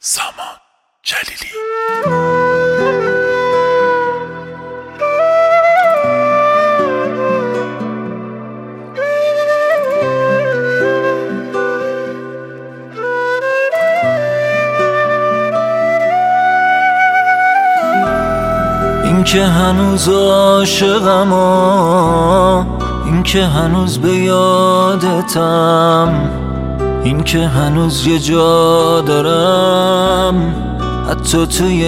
سامان جلیلی. این که هنوز عاشقم و این که هنوز به یادتم، این که هنوز یه جا دارم حتی توی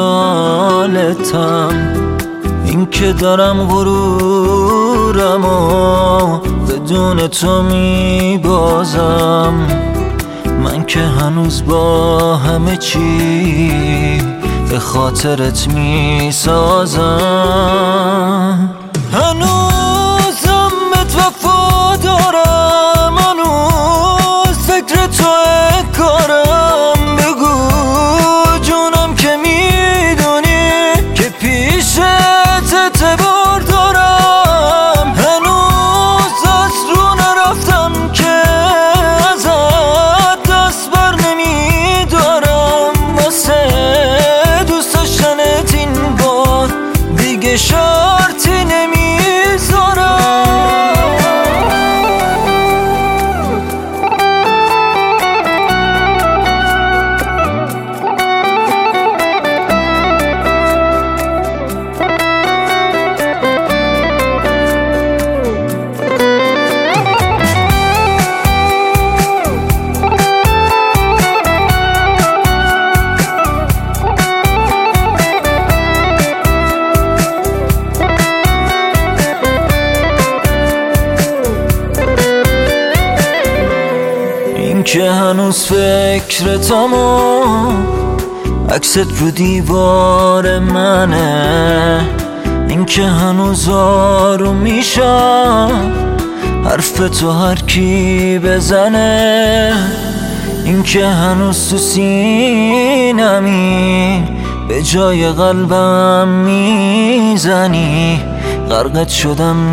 خیالتم، این که دارم غرورم و بدون تو میبازم، من که هنوز با همه چی به خاطرت میسازم. هنوزم بهت وفا دارم، هنوز فکر توی کارم. بگو جونم که میدونی که پیشت اعتبار دارم. هنوز از رو نرفتم که ازت دست بر نمیدارم، واسه دوست داشتنت این بار دیگه شرطی نمیذارم. که هنوز فکرتم و عکست رو دیوار منه، این که هنوز آروم میشم حرف تو هر کی بزنه، این که هنوز تو سینمی به جای قلبم میزنی. غرقت شدم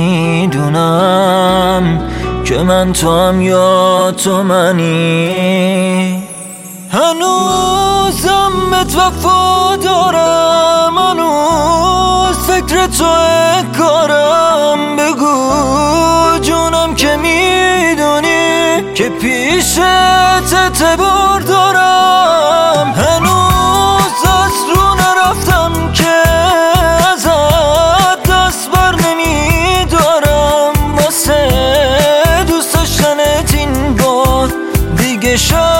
نمیدونم که من تو هم یا تو منی. هنوزم بهت وفا دارم، هنوز فکر توی کارم. بگو جونم که میدونی که پیشت اعتبار دارم. هنوز از رو نرفتم که ازت دست بر نمیدارم، واسه دوست داشتنت این بار دیگه